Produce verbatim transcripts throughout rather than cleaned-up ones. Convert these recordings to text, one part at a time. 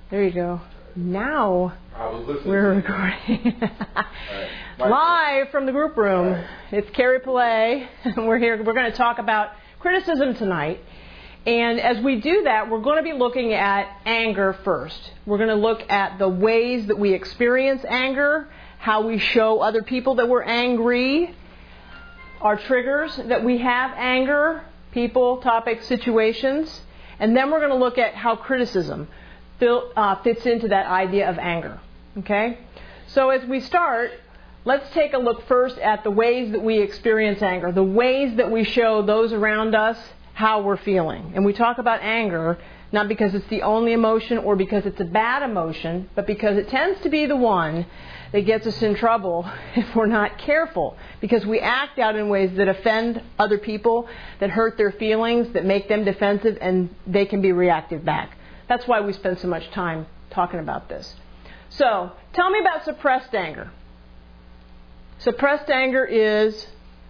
There you go. Now I was listening we're to recording. Right. Live from the group room. Right. It's Carrie Pillay. We're here. We're going to talk about criticism tonight. And as we do that, we're going to be looking at anger first. We're going to look at the ways that we experience anger, how we show other people that we're angry, our triggers that we have anger, people, topics, situations. And then we're going to look at how criticism uh, fits into that idea of anger. Okay? So as we start, let's take a look first at the ways that we experience anger, the ways that we show those around us how we're feeling. And we talk about anger not because it's the only emotion or because it's a bad emotion, but because it tends to be the one that gets us in trouble if we're not careful. Because we act out in ways that offend other people, that hurt their feelings, that make them defensive, and they can be reactive back. That's why we spend so much time talking about this. So, tell me about suppressed anger. Suppressed anger is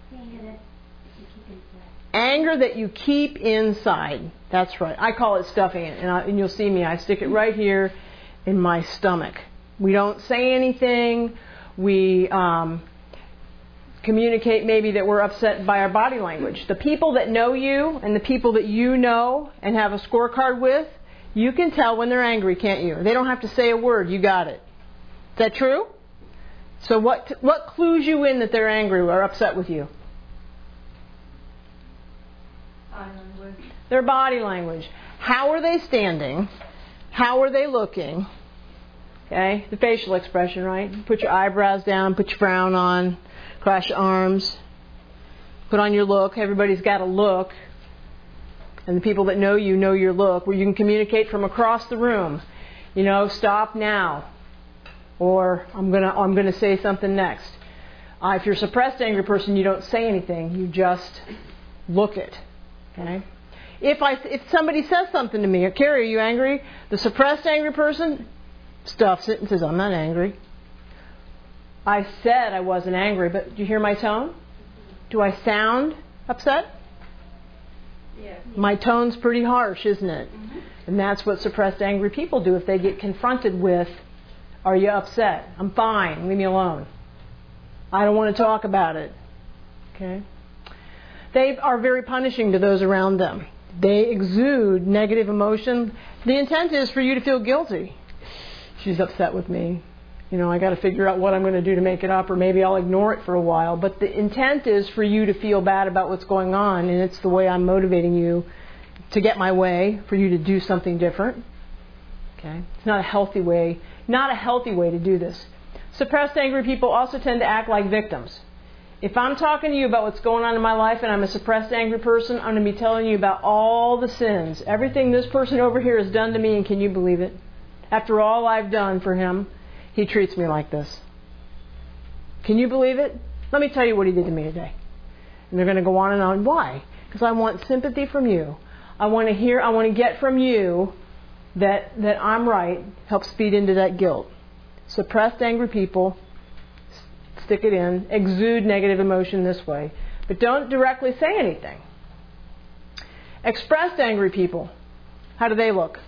anger that you keep inside. That's right. I call it stuffing it. And, I, and you'll see me. I stick it right here in my stomach. We don't say anything. We um, communicate maybe that we're upset by our body language. The people that know you and the people that you know and have a scorecard with, you can tell when they're angry, can't you? They don't have to say a word. You got it. Is that true? So what what clues you in that they're angry or upset with you? Body language. Their body language. How are they standing? How are they looking? Okay, the facial expression, right? Put your eyebrows down, put your frown on, cross your arms, put on your look. Everybody's got a look. And the people that know you know your look, where you can communicate from across the room. You know, stop now. Or I'm gonna I'm gonna say something next. Uh, if you're a suppressed angry person, you don't say anything. You just look it. Okay. If I if somebody says something to me, Carrie, are you angry? The suppressed angry person stuffs it and says, I'm not angry. I said I wasn't angry, but do you hear my tone? Do I sound upset? Yeah. My tone's pretty harsh, isn't it? Mm-hmm. And that's what suppressed angry people do if they get confronted with, are you upset? I'm fine. Leave me alone. I don't want to talk about it. Okay? They are very punishing to those around them. They exude negative emotion. The intent is for you to feel guilty. She's upset with me. You know, I got to figure out what I'm going to do to make it up, or maybe I'll ignore it for a while. But the intent is for you to feel bad about what's going on, and it's the way I'm motivating you to get my way, for you to do something different. Okay? It's not a healthy way, not a healthy way to do this. Suppressed angry people also tend to act like victims. If I'm talking to you about what's going on in my life and I'm a suppressed angry person, I'm going to be telling you about all the sins, everything this person over here has done to me, and can you believe it? After all I've done for him, he treats me like this. Can you believe it? Let me tell you what he did to me today. And they're going to go on and on. Why? Because I want sympathy from you. I want to hear, I want to get from you that, that I'm right. Helps feed into that guilt. Suppressed angry people, stick it in, exude negative emotion this way. But don't directly say anything. Expressed angry people, how do they look?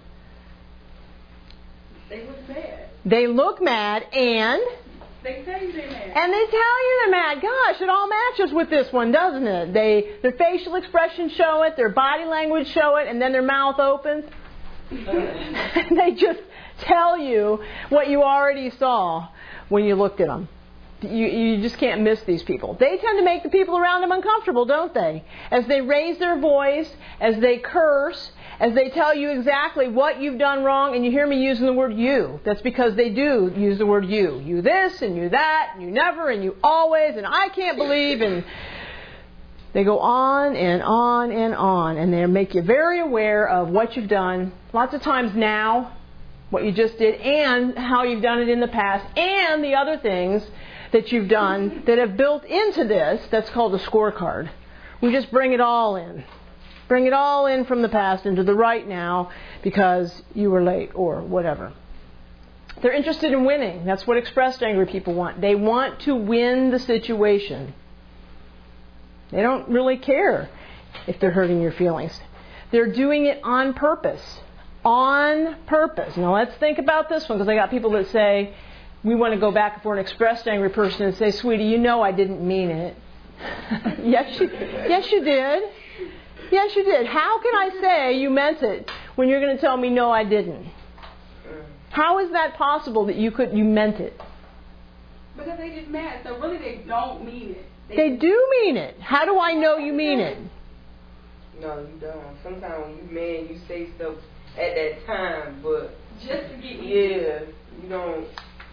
They look mad. They look mad and... They tell you they're mad. And they tell you they're mad. Gosh, it all matches with this one, doesn't it? They, their facial expressions show it, their body language show it, and then their mouth opens. And they just tell you what you already saw when you looked at them. You, you just can't miss these people. They tend to make the people around them uncomfortable, don't they? As they raise their voice, as they curse, as they tell you exactly what you've done wrong, and you hear me using the word you. That's because they do use the word you. You this, and you that, and you never, and you always, and I can't believe, and they go on and on and on, and they make you very aware of what you've done, lots of times now, what you just did, and how you've done it in the past, and the other things that you've done that have built into this. That's called a scorecard. We just bring it all in. Bring it all in from the past into the right now because you were late or whatever. They're interested in winning. That's what expressed angry people want. They want to win the situation. They don't really care if they're hurting your feelings. They're doing it on purpose. on purpose. Now let's think about this one, because I got people that say, we want to go back for an expressed angry person and say, sweetie, you know I didn't mean it. yes, you, yes, you did. Yes, you did. How can I say you meant it when you're going to tell me, no, I didn't? How is that possible that you could you meant it? Because they just mad, so really they don't mean it. They, They do mean it. How do I know you mean it? No, you don't. Sometimes when you mad, you say stuff at that time, but just to get me. yeah, you don't.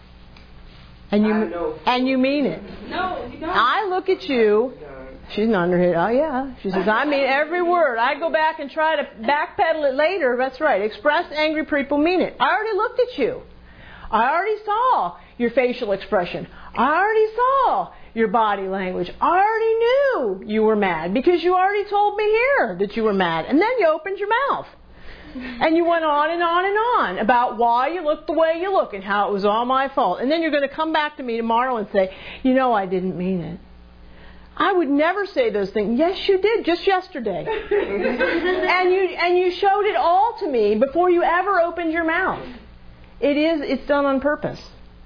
And you I know. and you mean it. No, you don't. I look at you. You don't. She's nodding her head. Oh yeah. She says, I mean every word. I go back and try to backpedal it later. That's right. Expressed angry people mean it. I already looked at you. I already saw your facial expression. I already saw your body language. I already knew you were mad because you already told me here that you were mad. And then you opened your mouth. And you went on and on and on about why you looked the way you look and how it was all my fault. And then you're going to come back to me tomorrow and say, you know, I didn't mean it. I would never say those things. Yes, you did, just yesterday. and you and you showed it all to me before you ever opened your mouth. It is, it's done on purpose.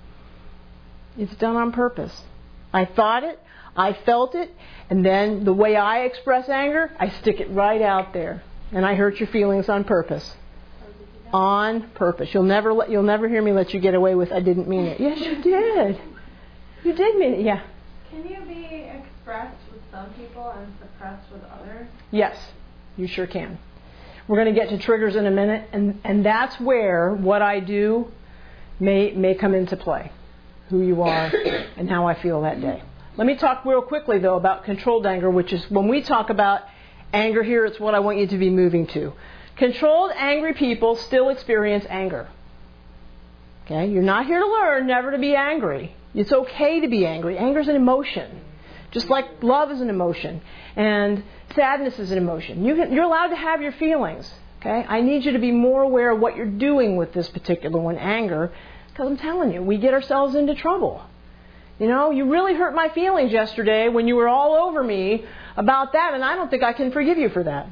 It's done on purpose. I thought it, I felt it, and then the way I express anger, I stick it right out there. And I hurt your feelings on purpose. On purpose. You'll never let, you'll never hear me let you get away with, I didn't mean it. Yes, you did. You did mean it, yeah. Can you be expressed with some people and suppressed with others? Yes, you sure can. We're going to get to triggers in a minute, and, and that's where what I do may may come into play. Who you are and how I feel that day. Let me talk real quickly, though, about controlled anger, which is when we talk about anger here, it's what I want you to be moving to. Controlled, angry people still experience anger. Okay? You're not here to learn never to be angry. It's okay to be angry. Anger is an emotion. Just like love is an emotion. And sadness is an emotion. You can, you're allowed to have your feelings. Okay? I need you to be more aware of what you're doing with this particular one, anger, because I'm telling you, we get ourselves into trouble. You know, you really hurt my feelings yesterday when you were all over me about that, and I don't think I can forgive you for that.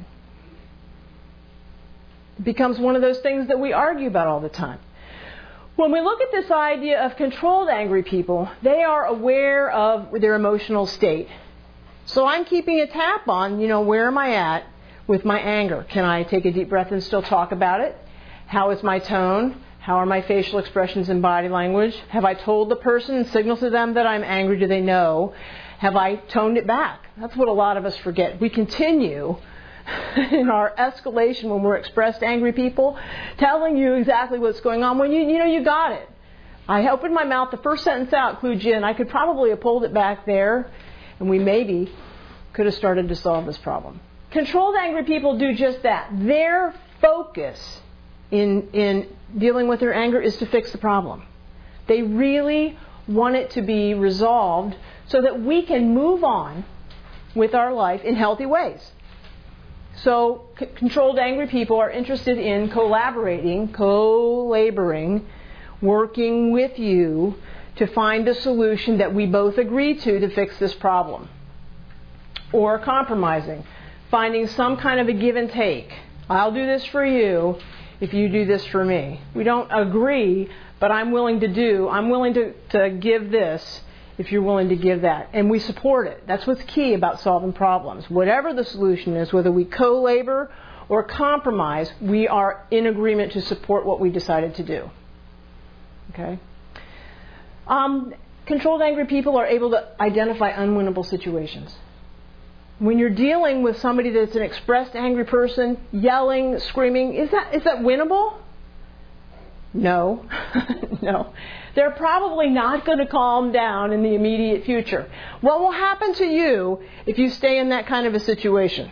It becomes one of those things that we argue about all the time. When we look at this idea of controlled angry people, they are aware of their emotional state. So I'm keeping a tap on, you know, where am I at with my anger? Can I take a deep breath and still talk about it? How is my tone? How are my facial expressions and body language? Have I told the person and signaled to them that I'm angry? Do they know? Have I toned it back? That's what a lot of us forget. We continue in our escalation when we're expressed angry people, telling you exactly what's going on when you you know you got it. I opened my mouth, the first sentence out clued you in. I could probably have pulled it back there, and we maybe could have started to solve this problem. Controlled angry people do just that. Their focus in in dealing with their anger is to fix the problem. They really want it to be resolved so that we can move on with our life in healthy ways. So c- controlled angry people are interested in collaborating, co-laboring, working with you to find a solution that we both agree to to fix this problem. Or compromising, finding some kind of a give and take. I'll do this for you if you do this for me. We don't agree, but I'm willing to do, I'm willing to, to give this if you're willing to give that. And we support it. That's what's key about solving problems. Whatever the solution is, whether we co-labor or compromise, we are in agreement to support what we decided to do. Okay? Um, controlled angry people are able to identify unwinnable situations. When you're dealing with somebody that's an expressed angry person, yelling, screaming, is that is that winnable? No. No. They're probably not going to calm down in the immediate future. What will happen to you if you stay in that kind of a situation?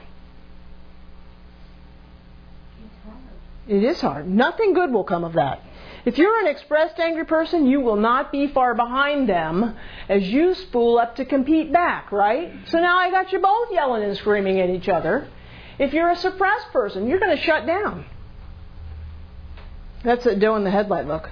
It's hard. It is hard. Nothing good will come of that. If you're an expressed angry person, you will not be far behind them as you spool up to compete back, right? So now I got you both yelling and screaming at each other. If you're a suppressed person, you're going to shut down. That's a doe in the headlight look.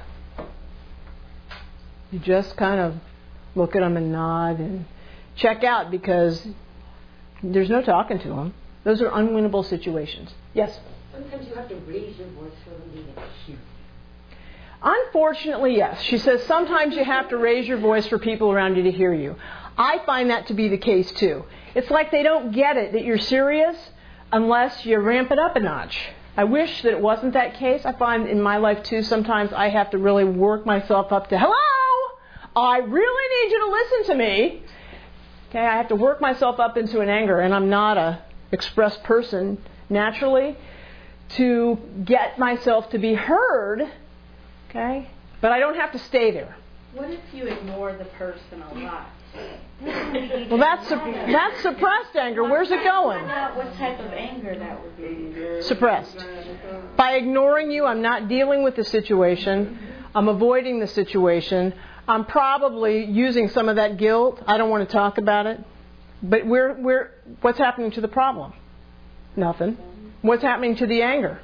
You just kind of look at them and nod and check out because there's no talking to them. Those are unwinnable situations. Yes? So Sometimes you have to raise your voice for them to even hear. Unfortunately, yes. She says sometimes you have to raise your voice for people around you to hear you. I find that to be the case too. It's like they don't get it that you're serious unless you ramp it up a notch. I wish that it wasn't that case. I find in my life too, sometimes I have to really work myself up to, hello, I really need you to listen to me. Okay, I have to work myself up into an anger, and I'm not a expressed person naturally, to get myself to be heard. Okay, but I don't have to stay there. What if you ignore the person a lot? Well, that's su- that's suppressed anger. Where's it going? Find out what type of anger that would be. Suppressed. By ignoring you, I'm not dealing with the situation. I'm avoiding the situation. I'm probably using some of that guilt. I don't want to talk about it. But we're we're what's happening to the problem? Nothing. What's happening to the anger?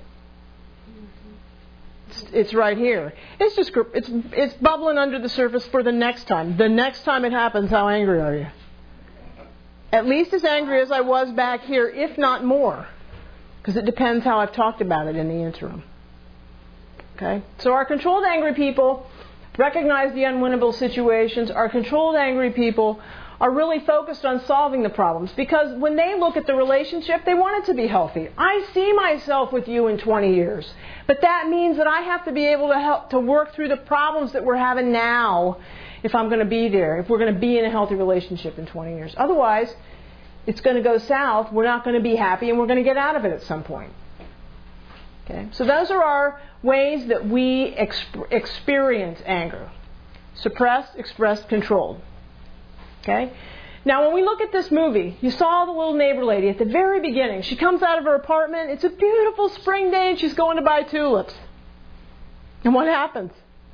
It's, it's right here. It's just it's it's bubbling under the surface for the next time. The next time it happens, how angry are you? At least as angry as I was back here, if not more. Because it depends how I've talked about it in the interim. Okay? So our controlled angry people recognize the unwinnable situations. Our controlled angry people are really focused on solving the problems, because when they look at the relationship, they want it to be healthy. I see myself with you in twenty years, but that means that I have to be able to help to work through the problems that we're having now if I'm going to be there, if we're going to be in a healthy relationship in twenty years. Otherwise, it's going to go south, we're not going to be happy, and we're going to get out of it at some point. Okay? So those are our ways that we exp- experience anger. Suppressed, expressed, controlled. Okay? Now, when we look at this movie, you saw the little neighbor lady at the very beginning. She comes out of her apartment. It's a beautiful spring day, and she's going to buy tulips. And what happens?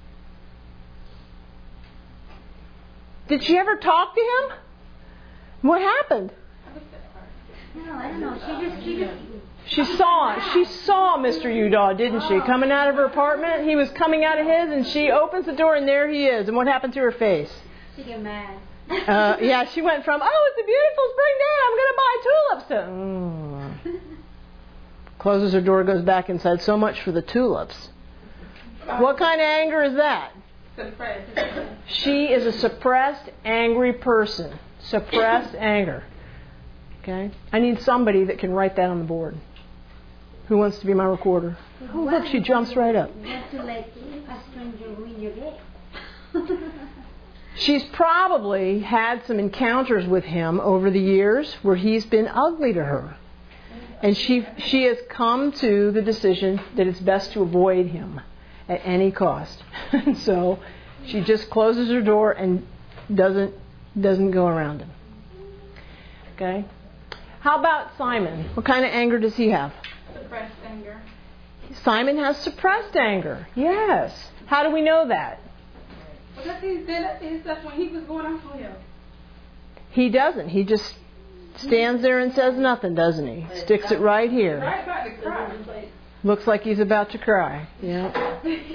Did she ever talk to him? What happened? No, I don't know. She just, she just. She saw, she saw Mister Udall, didn't she? Coming out of her apartment. He was coming out of his, and she opens the door, and there he is. And what happened to her face? She get mad. Uh, yeah, she went from, oh, it's a beautiful spring day, I'm going to buy tulips, to, mm. Closes her door, goes back inside. So much for the tulips. What kind of anger is that? She is a suppressed, angry person. Suppressed anger. Okay? I need somebody that can write that on the board. Who wants to be my recorder? Oh, look, she jumps right up. You have to let a stranger ruin your day. She's probably had some encounters with him over the years where he's been ugly to her. And she she has come to the decision that it's best to avoid him at any cost. And so she just closes her door and doesn't doesn't go around him. Okay? How about Simon? What kind of anger does he have? Suppressed anger. Simon has suppressed anger. Yes. How do we know that? Because he did his stuff when he was going off on him. He doesn't. He just stands there and says nothing, doesn't he? Sticks it right here. Right about to cry. Looks like he's about to cry. Yeah.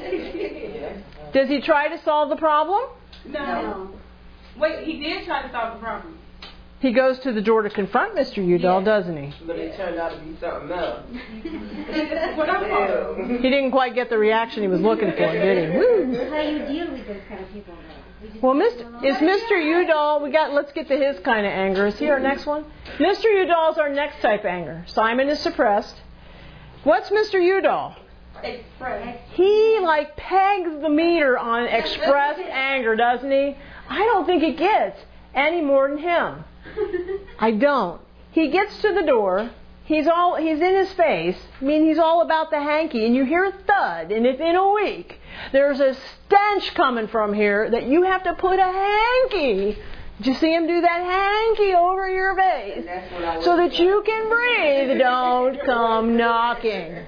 Does he try to solve the problem? No. no. Wait, he did try to solve the problem. He goes to the door to confront Mister Udall, yeah. doesn't he? But it turned out to be something else. What I'm he didn't quite get the reaction he was looking for, did he? Woo. How do you deal with those kind of people, though? Well, Mister is Mister Udall, we got, let's get to his kind of anger. Is he our next one? Mister Udall is our next type of anger. Simon is suppressed. What's Mister Udall? Express. He, like, pegs the meter on expressed anger, doesn't he? I don't think it gets any more than him. I don't. He gets to the door. He's all he's in his face. I mean, he's all about the hanky, and you hear a thud. And if in a week there's a stench coming from here that you have to put a hanky. Did you see him do that hanky over your face so that you can breathe? Don't come knocking.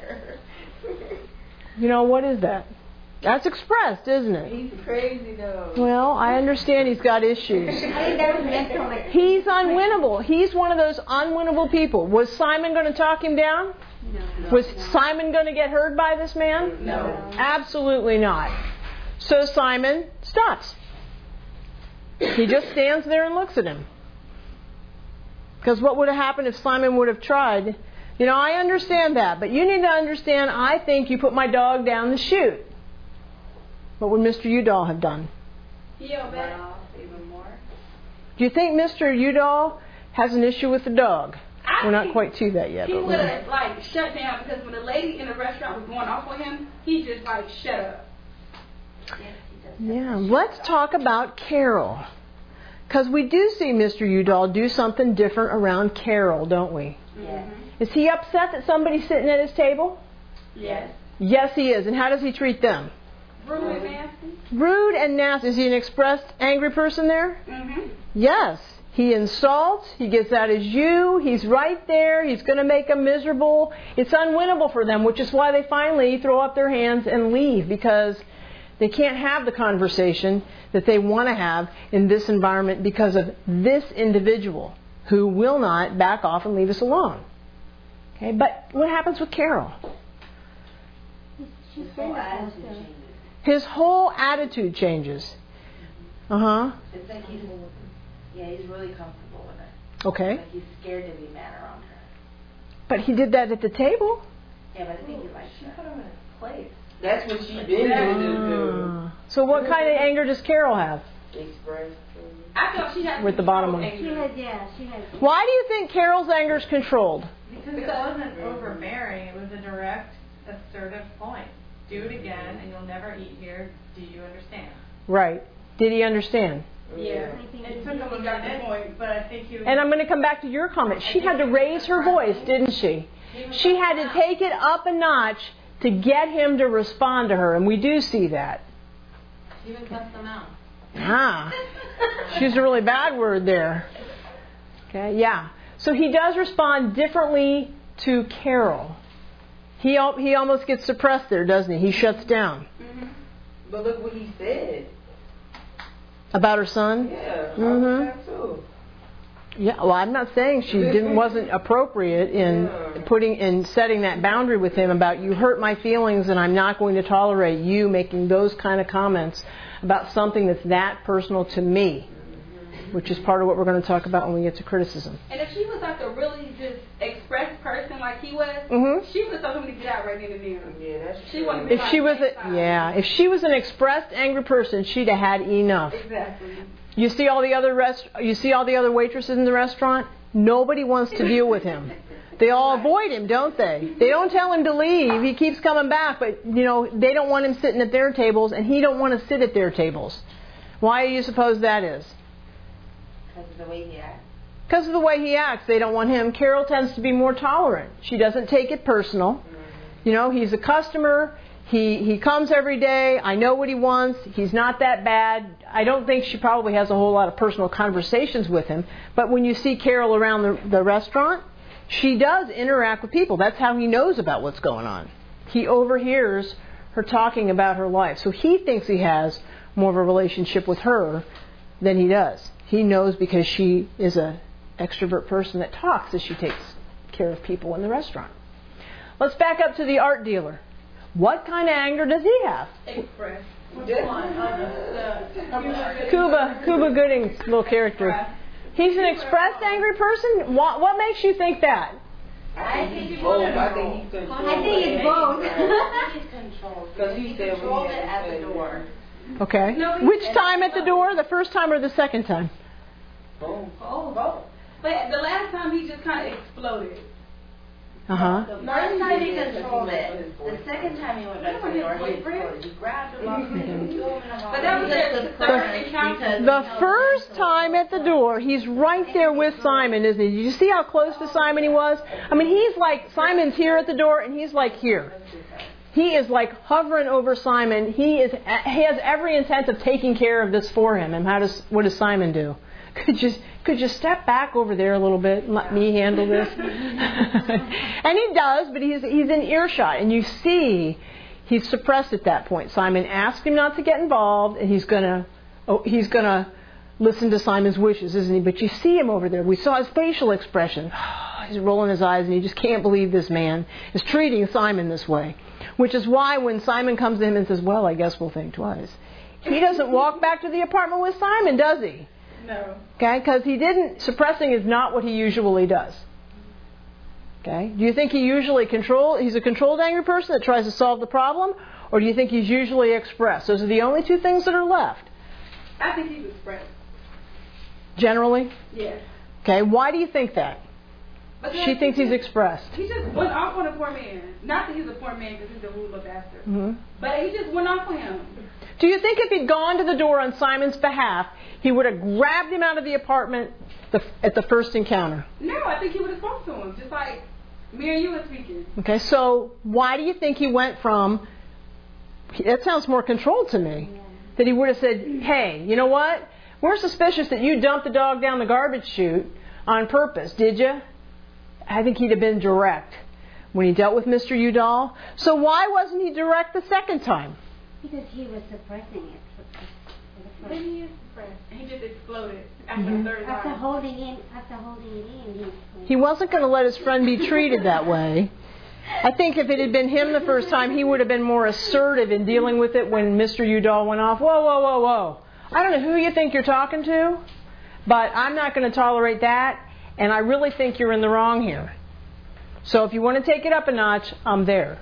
You know, what is that? That's expressed, isn't it? He's crazy, though. Well, I understand he's got issues. He's unwinnable. He's one of those unwinnable people. Was Simon going to talk him down? No. Was Simon going to get heard by this man? No. Absolutely not. So Simon stops. He just stands there and looks at him. Because what would have happened if Simon would have tried You know, I understand that, but you need to understand, I think you put my dog down the chute. What would Mister Udall have done? Feel better. Even more. Do you think Mister Udall has an issue with the dog? I We're not think quite to that yet. He But would we're- have like shut down because when the lady in the restaurant was going off on him, he just like shut up. Yes, he does. Yeah, let's talk about Carol. Because we do see Mister Udall do something different around Carol, don't we? Yes. Is he upset that somebody's sitting at his table? Yes. Yes, he is. And how does he treat them? Rude and nasty. Rude and nasty. Is he an expressed angry person there? Mhm. Yes. He insults. He gets at his you. He's right there. He's going to make them miserable. It's unwinnable for them, which is why they finally throw up their hands and leave, because they can't have the conversation that they want to have in this environment because of this individual who will not back off and leave us alone. Okay, but what happens with Carol? She's His whole very attitude also. changes. His whole attitude changes. Uh huh. It's like he's, yeah, he's really comfortable with her. Okay. Like he's scared to be mad around her. But he did that at the table. Yeah, but I think he likes her. Put him in his place. That's what she been doing. Ah. So what kind of anger does Carol have? Express. I thought she had With the bottom one. She has, yeah, she has. Why do you think Carol's anger is controlled? Because it wasn't overbearing, it was a direct, assertive point. Do it again and you'll never eat here. Do you understand? Right. Did he understand? Yeah. I think It he took him a did. minute, but I think he was... And I'm going to come back to your comment. She had to raise her voice, didn't she? She had to take it up a notch to get him to respond to her, and we do see that. She even cussed him out. Ah, she's a really bad word there. Okay, yeah. So he does respond differently to Carol. He al- he almost gets suppressed there, doesn't he? He shuts down. Mhm. But look what he said. About her son? Yeah, I Mhm. was that too. Yeah, well, I'm not saying she didn't wasn't appropriate in Yeah. putting in setting that boundary with him about you hurt my feelings and I'm not going to tolerate you making those kind of comments about something that's that personal to me, which is part of what we're going to talk about when we get to criticism. And if she was like a really just expressed person like he was, Mhm. she would have told him to get out right then and there. Yeah, that's She true. wouldn't be If she was a yeah, if she was an expressed angry person, she'd have had enough. Exactly. You see all the other rest you see all the other waitresses in the restaurant? Nobody wants to deal with him. They all avoid him, don't they? They don't tell him to leave. He keeps coming back, but you know, they don't want him sitting at their tables and he don't want to sit at their tables. Why do you suppose that is? Because of the way he acts. Because of the way he acts, they don't want him. Carol tends to be more tolerant. She doesn't take it personal. You know, he's a customer. He he comes every day. I know what he wants. He's not that bad. I don't think she probably has a whole lot of personal conversations with him. But when you see Carol around the, the restaurant, she does interact with people. That's how he knows about what's going on. He overhears her talking about her life. So he thinks he has more of a relationship with her than he does. He knows because she is an extrovert person that talks as she takes care of people in the restaurant. Let's back up to the art dealer. What kind of anger does he have? Express. Which one? Oh, the, the, Cuba, Cuba Gooding's little character. He's an expressed angry person? What, what makes you think that? I think he's both. I think he's controlled. I think it's both. I think he's controlled. 'Cause he he said when controlled he it had at to the say door. Okay. No, he- Which time at the door? The first time or the second time? Both. Oh, both. But the last time he just kind of exploded. Uh-huh. The first time he controlled it. The second time he went back to the door, he exploded. He grabbed him up and threw him in the hall. But that was Just the the third first encounter. because The he held first him. time at the door, he's right there with Simon, isn't he? Did you see how close to Simon he was? I mean, he's like, Simon's here at the door, and he's like here. He is like hovering over Simon. He is. He has every intent of taking care of this for him. And how does what does Simon do? Could you could you step back over there a little bit and let me handle this? And he does, but he's he's in earshot, and you see he's suppressed at that point. Simon asked him not to get involved, and he's gonna oh, he's gonna listen to Simon's wishes, isn't he? But you see him over there. We saw his facial expression. He's rolling his eyes, and he just can't believe this man is treating Simon this way. Which is why when Simon comes to him and says, well, I guess we'll think twice, he doesn't walk back to the apartment with Simon, does he? No. Okay, because he didn't, suppressing is not what he usually does. Okay? Do you think he usually control? He's a controlled angry person that tries to solve the problem, or do you think he's usually expressed? Those are the only two things that are left. I think he's expressed. Generally? Yes. Okay, why do you think that? Because She thinks he he's just- expressed. He just went off on a poor man. Not that he's a poor man because he's a ruler bastard. Mm-hmm. But he just went off on him. Do you think if he'd gone to the door on Simon's behalf, he would have grabbed him out of the apartment the, at the first encounter? No, I think he would have spoken to him, just like me and you were speaking. Okay, so why do you think he went from, that sounds more controlled to me, that he would have said, hey, you know what? We're suspicious that you dumped the dog down the garbage chute on purpose, did you? I think he'd have been direct when he dealt with Mister Udall. So why wasn't he direct the second time? Because he was suppressing it. for- for the Then first- he is suppressed. He just exploded after Mm-hmm. the third After time. holding in, after holding it in, he. He wasn't going to let his friend be treated that way. I think if it had been him the first time, he would have been more assertive in dealing with it when Mister Udall went off. Whoa, whoa, whoa, whoa. I don't know who you think you're talking to, but I'm not going to tolerate that, and I really think you're in the wrong here. So if you want to take it up a notch, I'm there.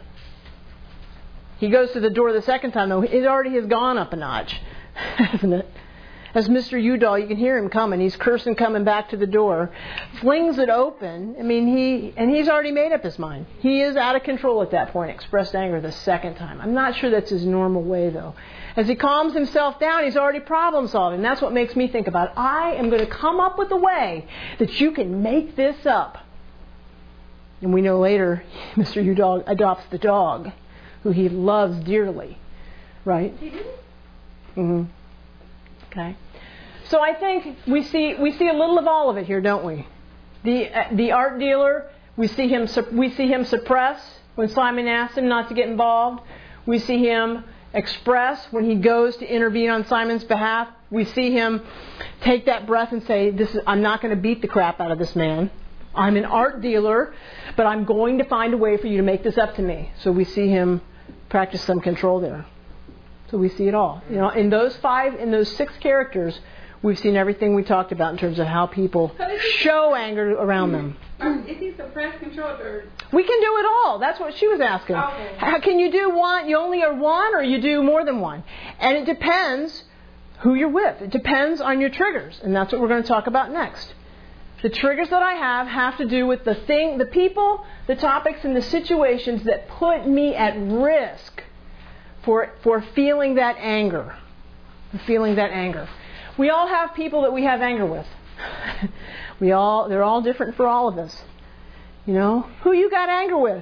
He goes to the door the second time, though. It already has gone up a notch, hasn't it? As Mister Udall, you can hear him coming. He's cursing coming back to the door. Flings it open. I mean, he and he's already made up his mind. He is out of control at that point. Expressed anger the second time. I'm not sure that's his normal way, though. As he calms himself down, he's already problem solving. That's what makes me think about it. I am going to come up with a way that you can make this up. And we know later Mister Udall adopts the dog, who he loves dearly. Right? Mm-hmm. Okay. So I think we see we see a little of all of it here, don't we? The uh, the art dealer, we see him we see him suppress when Simon asks him not to get involved. We see him express when he goes to intervene on Simon's behalf. We see him take that breath and say, "This is, I'm not going to beat the crap out of this man. I'm an art dealer, but I'm going to find a way for you to make this up to me." So we see him practice some control there. So we see it all. You know, in those five, in those six characters, we've seen everything we talked about in terms of how people show anger around them. Is he suppressed, controlled, or? We can do it all. That's what she was asking. Okay. How can you do one? You only are one, or you do more than one? And it depends who you're with. It depends on your triggers, and that's what we're going to talk about next. The triggers that I have have to do with the thing, the people, the topics, and the situations that put me at risk for for feeling that anger, for feeling that anger. We all have people that we have anger with. We all, they're all different for all of us. You know, who you got anger with?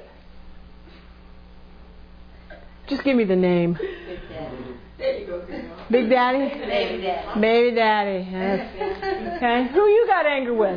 Just give me the name. Big Daddy. There you go, girl. Big Daddy? Baby Daddy. Baby Daddy. Yes. Okay. Who you got anger with?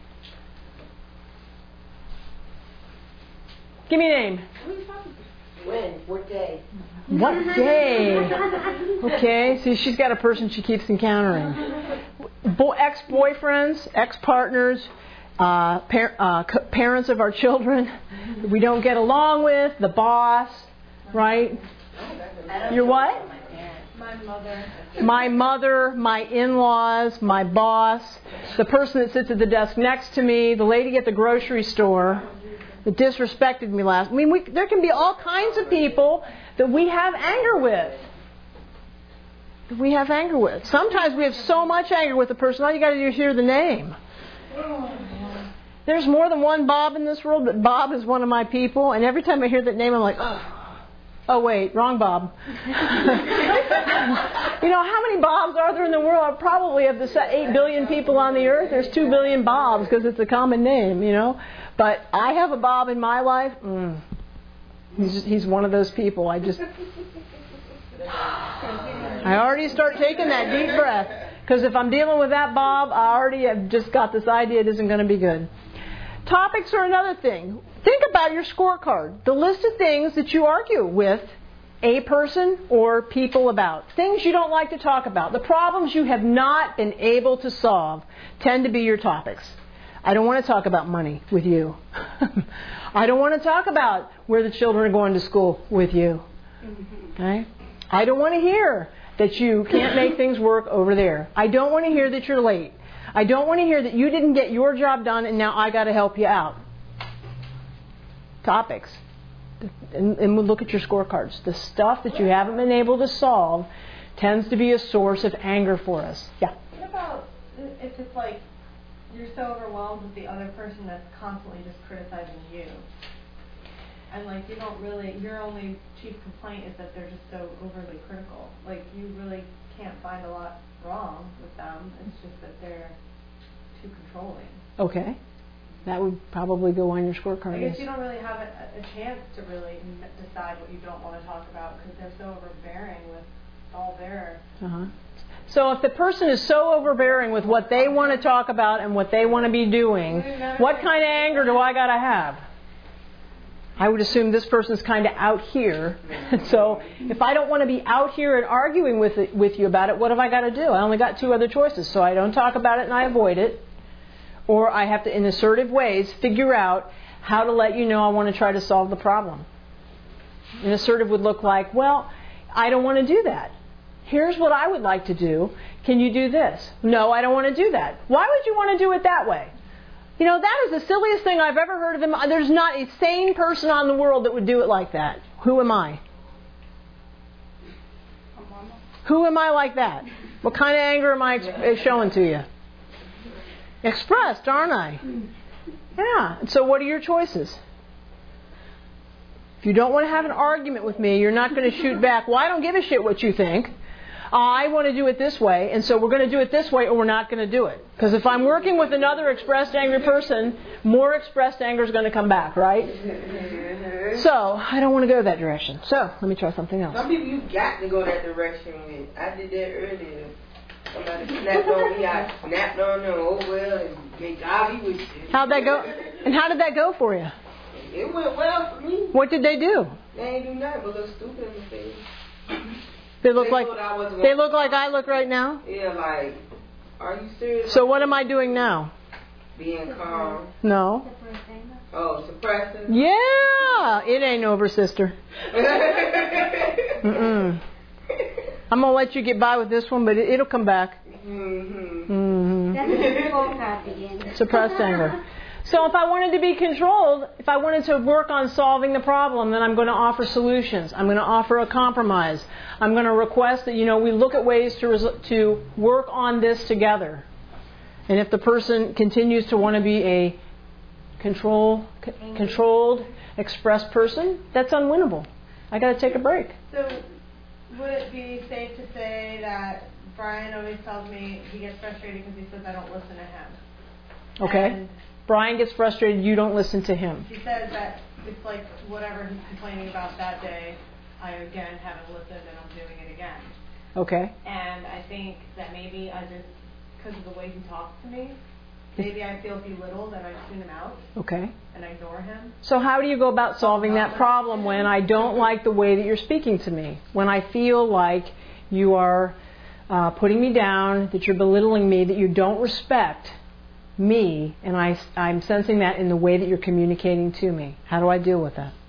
Give me a name. When? What day? What day? Okay, see, she's got a person she keeps encountering. Bo- ex-boyfriends, ex-partners, uh, par- uh, c- parents of our children that we don't get along with, the boss, right? Your what? My mother. My mother, my in-laws, my boss, the person that sits at the desk next to me, the lady at the grocery store that disrespected me last. I mean, we, there can be all kinds of people that we have anger with. That we have anger with. Sometimes we have so much anger with a person, all you got to do is hear the name. There's more than one Bob in this world, but Bob is one of my people, and every time I hear that name, I'm like, oh. Oh, wait, wrong Bob. You know, how many Bobs are there in the world? Probably of the eight billion people on the earth, there's two billion Bobs because it's a common name, you know. But I have a Bob in my life. Mm. He's, just, he's one of those people. I just... I already start taking that deep breath. Because if I'm dealing with that Bob, I already have just got this idea it isn't going to be good. Topics are another thing. Think about your scorecard. The list of things that you argue with a person or people about. Things you don't like to talk about. The problems you have not been able to solve tend to be your topics. I don't want to talk about money with you. I don't want to talk about where the children are going to school with you. Okay? I don't want to hear that you can't make things work over there. I don't want to hear that you're late. I don't want to hear that you didn't get your job done and now I got to help you out. topics, and, and we'll look at your scorecards. The stuff that you haven't been able to solve tends to be a source of anger for us. Yeah? What about if it's like you're so overwhelmed with the other person that's constantly just criticizing you? And like you don't really, your only chief complaint is that they're just so overly critical. Like you really can't find a lot wrong with them. It's just that they're too controlling. Okay. That would probably go on your scorecard. I guess you don't really have a, a chance to really m- decide what you don't want to talk about because they're so overbearing with all their... Uh-huh. So if the person is so overbearing with what they want to talk about and what they want to be doing, what kind of anger do I got to have? I would assume this person's kind of out here. So if I don't want to be out here and arguing with it, with you about it, what have I got to do? I only got two other choices. So I don't talk about it and I avoid it. Or I have to, in assertive ways, figure out how to let you know I want to try to solve the problem. An assertive would look like, well, I don't want to do that. Here's what I would like to do. Can you do this? No, I don't want to do that. Why would you want to do it that way? You know, that is the silliest thing I've ever heard of them. There's not a sane person on the world that would do it like that. Who am I? Who am I like that? What kind of anger am I ex- showing to you? Expressed, aren't I? Yeah. So what are your choices? If you don't want to have an argument with me, you're not going to shoot back. Well, I don't give a shit what you think. I want to do it this way, and so we're going to do it this way or we're not going to do it. Because if I'm working with another expressed angry person, more expressed anger is going to come back, right? So, I don't want to go that direction. So, let me try something else. Some people you got to go that direction with. I did that earlier. Somebody snapped on me, I snapped on them, oh well, and made golly with it. How'd that go? And how did that go for you? It went well for me. What did they do? They ain't do nothing but look stupid in the face. They look They like thought I wasn't they gonna- look like I look right now. Yeah, like, are you serious? So what am I doing now? Being calm. No. Oh, suppressing. Yeah, it ain't over, sister. Mm-mm. I'm gonna let you get by with this one, but it, it'll come back. Mm-hmm. Mm-hmm. That's the scorecard again. Suppressed anger. So if I wanted to be controlled, if I wanted to work on solving the problem, then I'm going to offer solutions. I'm going to offer a compromise. I'm going to request that, you know, we look at ways to res- to work on this together. And if the person continues to want to be a control, c- controlled, expressed person, that's unwinnable. I got to take a break. So would it be safe to say that Brian always tells me he gets frustrated because he says I don't listen to him? Okay. And Brian gets frustrated, you don't listen to him. he says that it's like whatever he's complaining about that day, I again haven't listened and I'm doing it again. Okay. And I think that maybe I just, because of the way he talks to me, maybe I feel belittled and I tune him out Okay. and I ignore him. So how do you go about solving that problem when I don't like the way that you're speaking to me? When I feel like you are uh, putting me down, that you're belittling me, that you don't respect me, and I, I'm sensing that in the way that you're communicating to me. How do I deal with that?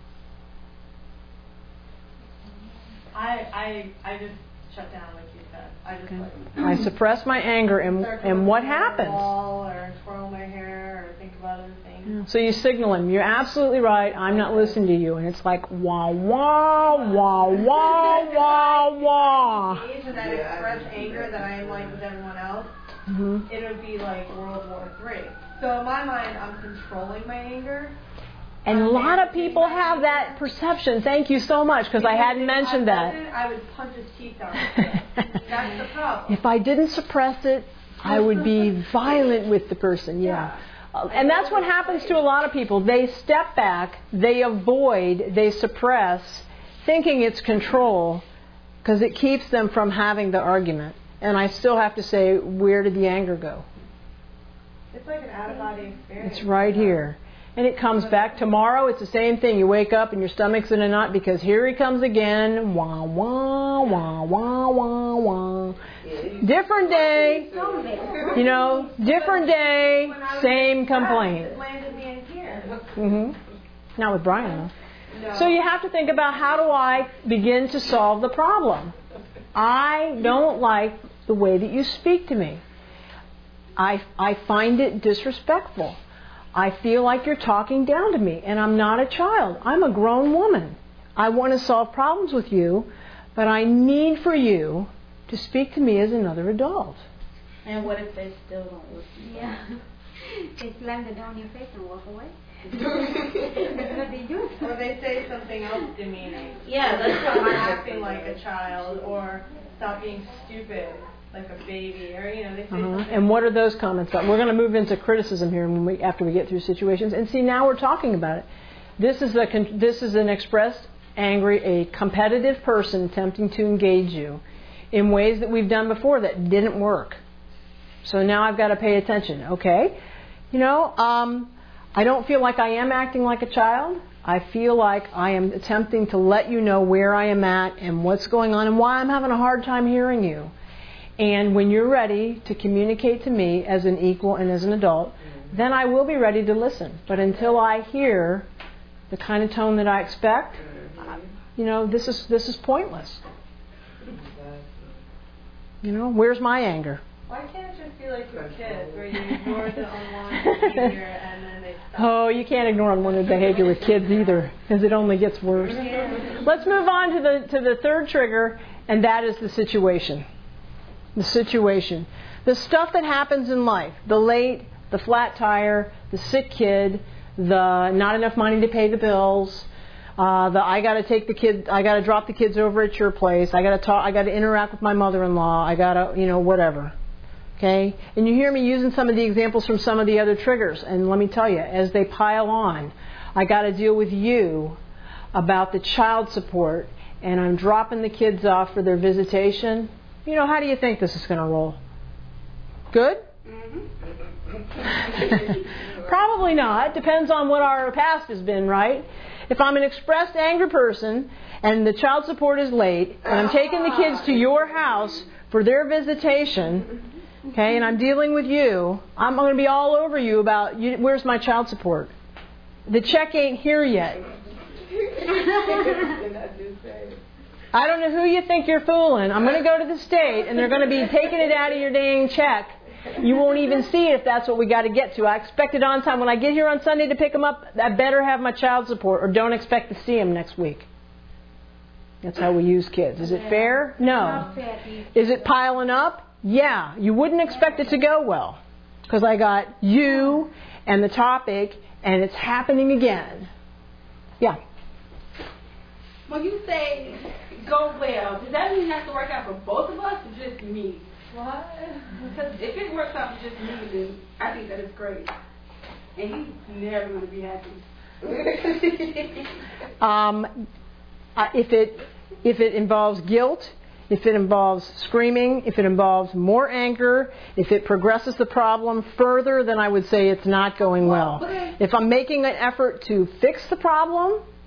I I I just shut down, like you said. I just Okay. like I suppress my anger, and start and what looking at the happens? wall or twirl my hair or think about other things. So you signal him, you're absolutely right, I'm not listening to you. And it's like, wah, wah, wah, wah, wah, wah. And that express anger that I am like with everyone else, Mm-hmm. it would be like World War Three. So in my mind, I'm controlling my anger. And a I'm lot of managing people my have anger. that perception. Thank you so much, because I hadn't if mentioned I that. wasn't, I would punch his teeth out. That's the problem. If I didn't suppress it, I would be violent with the person, yeah. Uh, And that's what happens to a lot of people. They step back, they avoid, they suppress, thinking it's control, because it keeps them from having the argument. And I still have to say, where did the anger go? It's like an out-of-body experience. It's right here. And it comes back tomorrow. It's the same thing. You wake up and your stomach's in a knot because here he comes again. Wah, wah, wah, wah, wah, wah. Different day. You know, different day, same complaint. It landed me in here. Mm-hmm. Not with Brian, though. No. So you have to think about, how do I begin to solve the problem? I don't like the way that you speak to me. I, I find it disrespectful. I feel like you're talking down to me, and I'm not a child. I'm a grown woman. I want to solve problems with you, but I need for you to speak to me as another adult. And what if they still don't listen? Yeah. They slam the door in your face and walk away. That's what they do. Or they say something else demeaning. Yeah, that's Stop what acting like a child, or stop being stupid like a baby, or you know, they say Uh-huh. something. And what are those comments about? We're going to move into criticism here when we, after we get through situations. And see, now we're talking about it. This is a con- this is an expressed angry, a competitive person attempting to engage you in ways that we've done before that didn't work. So now I've got to pay attention. Okay, you know, um, I don't feel like I am acting like a child. I feel like I am attempting to let you know where I am at and what's going on and why I'm having a hard time hearing you. And when you're ready to communicate to me as an equal and as an adult, then I will be ready to listen. But until I hear the kind of tone that I expect, you know, this is this is pointless. You know, where's my anger? Why can't it just be like with kids, where you ignore the unwanted behavior and then they stop? Oh, you can't ignore unwanted behavior with kids either, because it only gets worse. Let's move on to the to the third trigger, and that is the situation. The situation. The stuff that happens in life. The late, the flat tire, the sick kid, the not enough money to pay the bills, uh, the I got to take the kid, I got to drop the kids over at your place, I got to talk, I got to interact with my mother-in-law, I got to, you know, whatever. Okay? And you hear me using some of the examples from some of the other triggers. And let me tell you, as they pile on, I got to deal with you about the child support, and I'm dropping the kids off for their visitation. You know, how do you think this is going to roll? Good? Mm-hmm. Probably not. Depends on what our past has been, right? If I'm an expressed angry person and the child support is late, and I'm taking the kids to your house for their visitation, okay, and I'm dealing with you, I'm going to be all over you about, you, where's my child support? The check ain't here yet. I don't know who you think you're fooling. I'm going to go to the state, and they're going to be taking it out of your dang check. You won't even see it if that's what we got to get to. I expect it on time. When I get here on Sunday to pick them up, I better have my child support, or don't expect to see them next week. That's how we use kids. Is it fair? No. Is it piling up? Yeah. You wouldn't expect it to go well, because I got you and the topic, and it's happening again. Yeah. When you say go well, does that mean it has to work out for both of us or just me? What? Because if it works out for just me, then I think that is great. And he's never going to be happy. um, uh, if it if it involves guilt, if it involves screaming, if it involves more anger, if it progresses the problem further, then I would say it's not going well. If I'm making an effort to fix the problem,